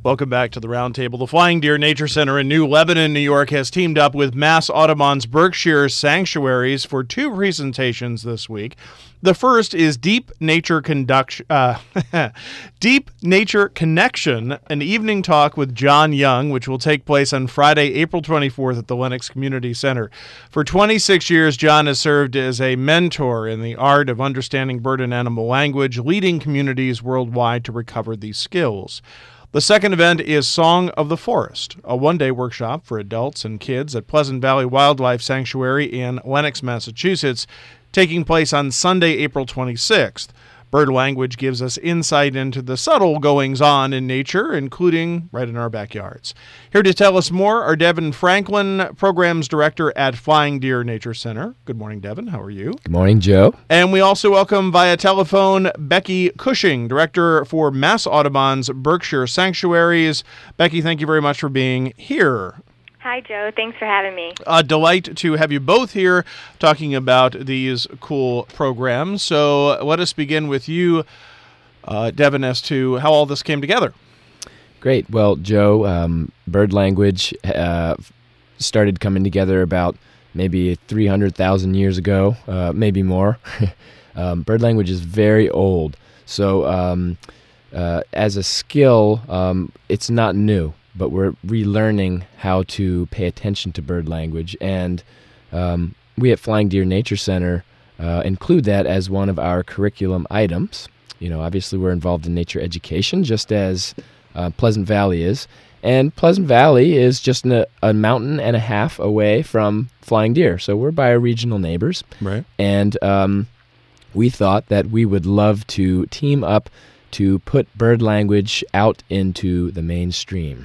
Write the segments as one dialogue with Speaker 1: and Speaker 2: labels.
Speaker 1: Welcome back to the Roundtable. The Flying Deer Nature Center in New Lebanon, New York, has teamed up with Mass Audubon's Berkshire Sanctuaries for two presentations this week. The first is Deep Nature Connection, an evening talk with John Young, which will take place on Friday, April 24th at the Lenox Community Center. For 26 years, John has served as a mentor in the art of understanding bird and animal language, leading communities worldwide to recover these skills. The second event is Song of the Forest, a one-day workshop for adults and kids at Pleasant Valley Wildlife Sanctuary in Lenox, Massachusetts, taking place on Sunday, April 26th. Bird language gives us insight into the subtle goings-on in nature, including right in our backyards. Here to tell us more are Devin Franklin, Programs Director at Flying Deer Nature Center. Good morning, Devin. How are you?
Speaker 2: Good morning, Joe.
Speaker 1: And we also welcome via telephone Becky Cushing, Director for Mass Audubon's Berkshire Sanctuaries. Becky, thank you very much for being here.
Speaker 3: Hi, Joe. Thanks for having me.
Speaker 1: A delight to have you both here talking about these cool programs. So let us begin with you, Devin, as to how all this came together.
Speaker 2: Great. Well, Joe, bird language started coming together about maybe 300,000 years ago, maybe more. Bird language is very old. So as a skill, it's not new. But we're relearning how to pay attention to bird language. And we at Flying Deer Nature Center include that as one of our curriculum items. You know, obviously we're involved in nature education, just as Pleasant Valley is. And Pleasant Valley is just a mountain and a half away from Flying Deer. So we're by our regional neighbors.
Speaker 1: Right. And
Speaker 2: we thought that we would love to team up to put bird language out into the mainstream.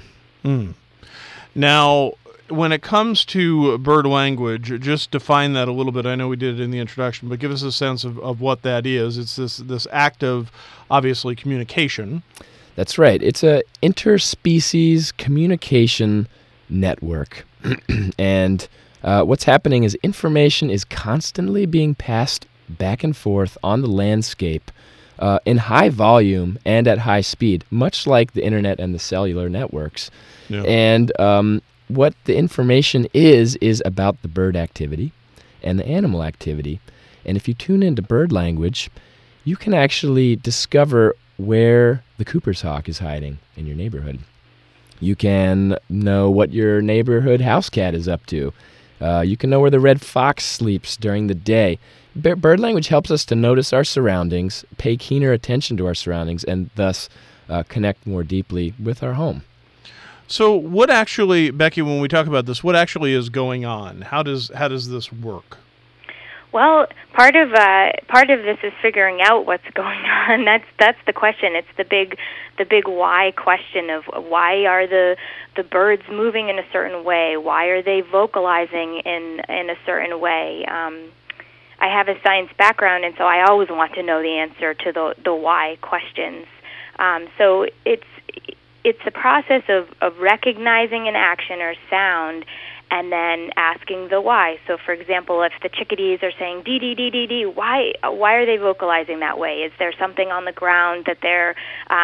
Speaker 1: Now, when it comes to bird language, just define that a little bit. I know we did it in the introduction, but give us a sense of what that is. It's this act of, obviously, communication.
Speaker 2: That's right. It's a interspecies communication network. And what's happening is information is constantly being passed back and forth on the landscape in high volume and at high speed, much like the internet and the cellular networks. Yeah. And what the information is about the bird activity and the animal activity. And if you tune into bird language, you can actually discover where the Cooper's hawk is hiding in your neighborhood. You can know what your neighborhood house cat is up to. You can know where the red fox sleeps during the day. Bird language helps us to notice our surroundings, pay keener attention to our surroundings, and thus connect more deeply with our home.
Speaker 1: So what actually, Becky, when we talk about this, what actually is going on? How does this work?
Speaker 3: Well, part of this is figuring out what's going on. That's the question. It's the big why question of why are the birds moving in a certain way? Why are they vocalizing in a certain way? I have a science background, and so I always want to know the answer to the why questions. So it's the process of recognizing an action or sound and then asking the why. So, for example, if the chickadees are saying dee dee dee dee dee, why are they vocalizing that way? Is there something on the ground that they're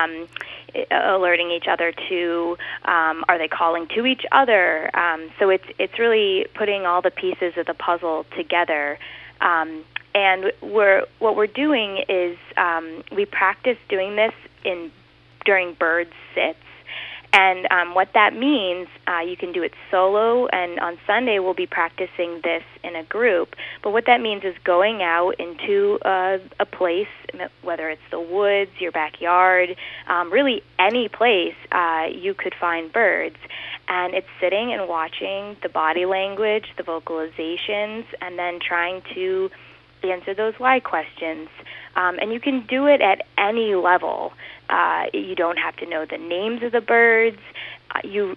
Speaker 3: alerting each other to? Are they calling to each other? So it's really putting all the pieces of the puzzle together. And what we're doing is we practice doing this during bird sits. And what that means, you can do it solo, and on Sunday we'll be practicing this in a group. But what that means is going out into a place, whether it's the woods, your backyard, really any place you could find birds. And it's sitting and watching the body language, the vocalizations, and then trying to answer those why questions. And you can do it at any level. You don't have to know the names of the birds. You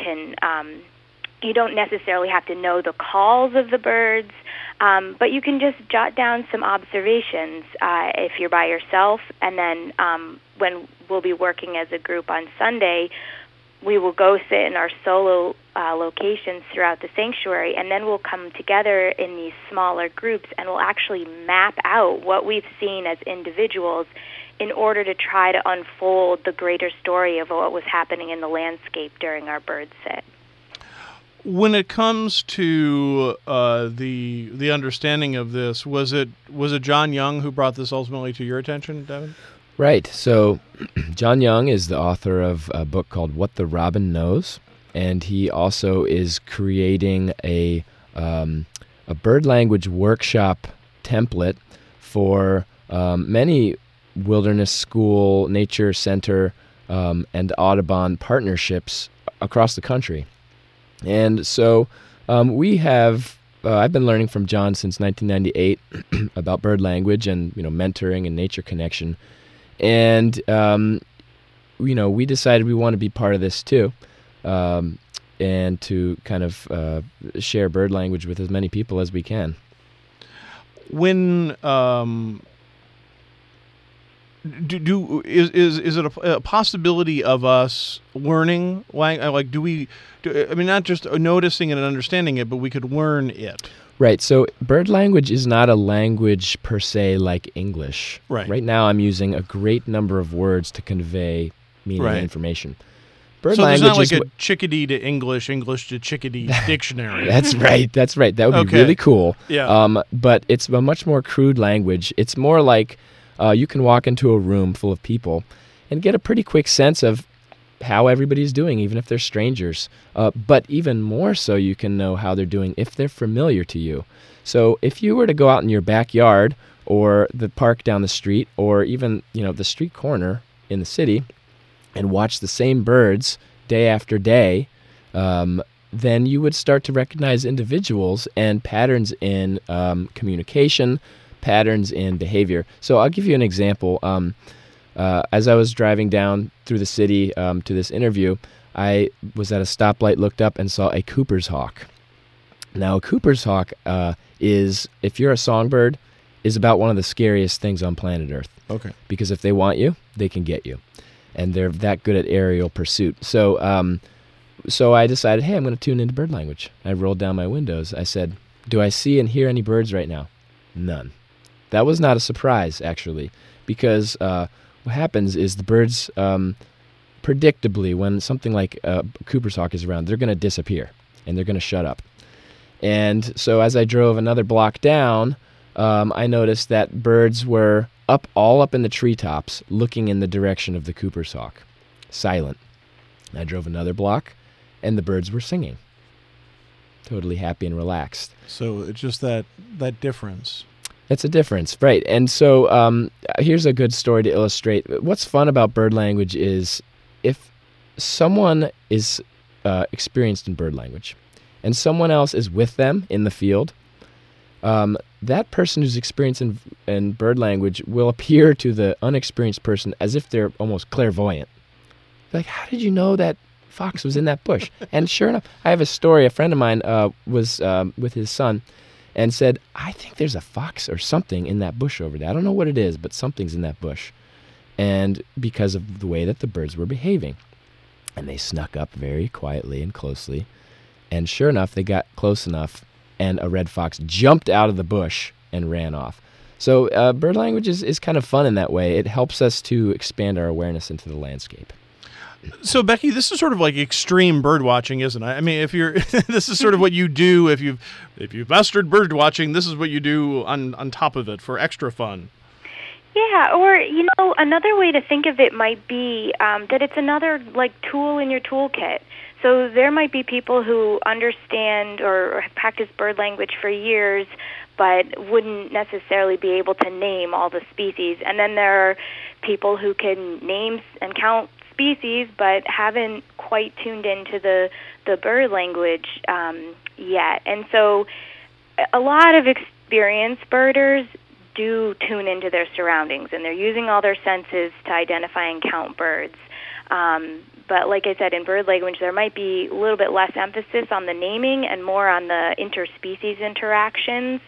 Speaker 3: don't necessarily have to know the calls of the birds, but you can just jot down some observations if you're by yourself. And then when we'll be working as a group on Sunday, we will go sit in our solo locations throughout the sanctuary, and then we'll come together in these smaller groups, and we'll actually map out what we've seen as individuals in order to try to unfold the greater story of what was happening in the landscape during our bird sit.
Speaker 1: When it comes to the understanding of this, was it John Young who brought this ultimately to your attention, Devin?
Speaker 2: Right. So John Young is the author of a book called What the Robin Knows, and he also is creating a bird language workshop template for many wilderness school, nature center, and Audubon partnerships across the country. And so we have, I've been learning from John since 1998 about bird language and, mentoring and nature connection. And, we decided we want to be part of this too, and to kind of share bird language with as many people as we can.
Speaker 1: When is it a possibility of us learning? Like, not just noticing it and understanding it, but we could learn it.
Speaker 2: Right. So bird language is not a language per se like English.
Speaker 1: Right.
Speaker 2: Right now I'm using a great number of words to convey meaning and information. Bird
Speaker 1: so
Speaker 2: language
Speaker 1: there's not like a chickadee to English, English to chickadee dictionary.
Speaker 2: That's right. That would be really cool.
Speaker 1: Yeah.
Speaker 2: But it's a much more crude language. It's more like you can walk into a room full of people and get a pretty quick sense of how everybody's doing, even if they're strangers. But even more so, you can know how they're doing if they're familiar to you. So if you were to go out in your backyard or the park down the street or even, the street corner in the city and watch the same birds day after day, then you would start to recognize individuals and patterns in communication, patterns in behavior. So I'll give you an example. As I was driving down through the city to this interview, I was at a stoplight, looked up, and saw a Cooper's hawk. Now, a Cooper's hawk is, if you're a songbird, is about one of the scariest things on planet Earth.
Speaker 1: Okay.
Speaker 2: Because if they want you, they can get you. And they're that good at aerial pursuit. So I decided, hey, I'm going to tune into bird language. I rolled down my windows. I said, do I see and hear any birds right now? None. That was not a surprise, actually, because what happens is the birds, predictably, when something like a Cooper's hawk is around, they're going to disappear, and they're going to shut up. And so as I drove another block down, I noticed that birds were all up in the treetops, looking in the direction of the Cooper's hawk, silent. I drove another block, and the birds were singing, totally happy and relaxed.
Speaker 1: So it's just that difference.
Speaker 2: It's a difference, right. And so here's a good story to illustrate. What's fun about bird language is if someone is experienced in bird language and someone else is with them in the field, that person who's experienced in bird language will appear to the unexperienced person as if they're almost clairvoyant. Like, how did you know that fox was in that bush? And sure enough, I have a story. A friend of mine was with his son and said, I think there's a fox or something in that bush over there. I don't know what it is, but something's in that bush. And because of the way that the birds were behaving. And they snuck up very quietly and closely. And sure enough, they got close enough, and a red fox jumped out of the bush and ran off. So bird language is kind of fun in that way. It helps us to expand our awareness into the landscape.
Speaker 1: So, Becky, this is sort of like extreme bird watching, isn't it? I mean, if you're, this is sort of what you do if you've mastered bird watching. This is what you do on top of it for extra fun.
Speaker 3: Yeah, or another way to think of it might be that it's another tool in your toolkit. So there might be people who understand or have practiced bird language for years, but wouldn't necessarily be able to name all the species. And then there are people who can name and count species, but haven't quite tuned into the bird language yet. And so a lot of experienced birders do tune into their surroundings, and they're using all their senses to identify and count birds. But like I said, in bird language, there might be a little bit less emphasis on the naming and more on the interspecies interactions.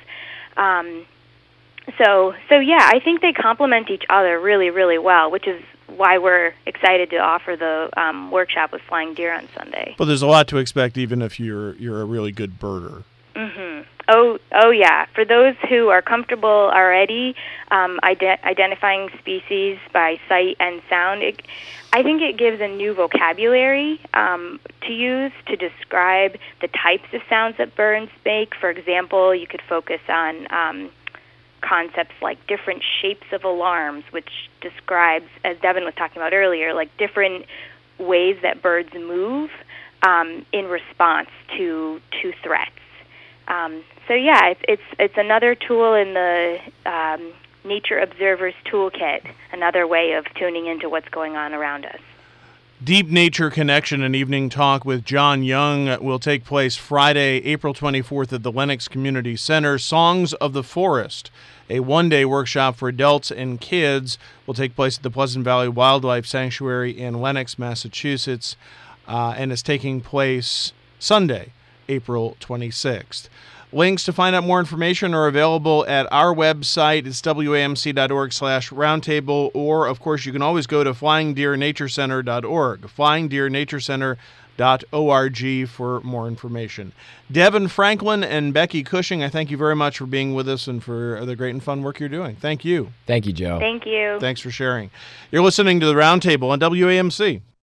Speaker 3: So yeah, I think they complement each other really, really well, which is why we're excited to offer the workshop with Flying Deer on Sunday.
Speaker 1: But there's a lot to expect even if you're a really good birder.
Speaker 3: Mm-hmm. Oh yeah. For those who are comfortable already identifying species by sight and sound, I think it gives a new vocabulary to use to describe the types of sounds that birds make. For example, you could focus on concepts like different shapes of alarms, which describes, as Devin was talking about earlier, like different ways that birds move in response to threats. So yeah, it's another tool in the Nature Observer's Toolkit, another way of tuning into what's going on around us.
Speaker 1: Deep Nature Connection, an evening talk with John Young, will take place Friday, April 24th at the Lenox Community Center. Songs of the Forest, a one-day workshop for adults and kids, will take place at the Pleasant Valley Wildlife Sanctuary in Lenox, Massachusetts, and is taking place Sunday, April 26th. Links to find out more information are available at our website. It's wamc.org/roundtable, or, of course, you can always go to flyingdeernaturecenter.org, flyingdeernaturecenter.org for more information. Devin Franklin and Becky Cushing, I thank you very much for being with us and for the great and fun work you're doing. Thank you.
Speaker 2: Thank you, Joe.
Speaker 3: Thank you.
Speaker 1: Thanks for sharing. You're listening to the Roundtable on WAMC.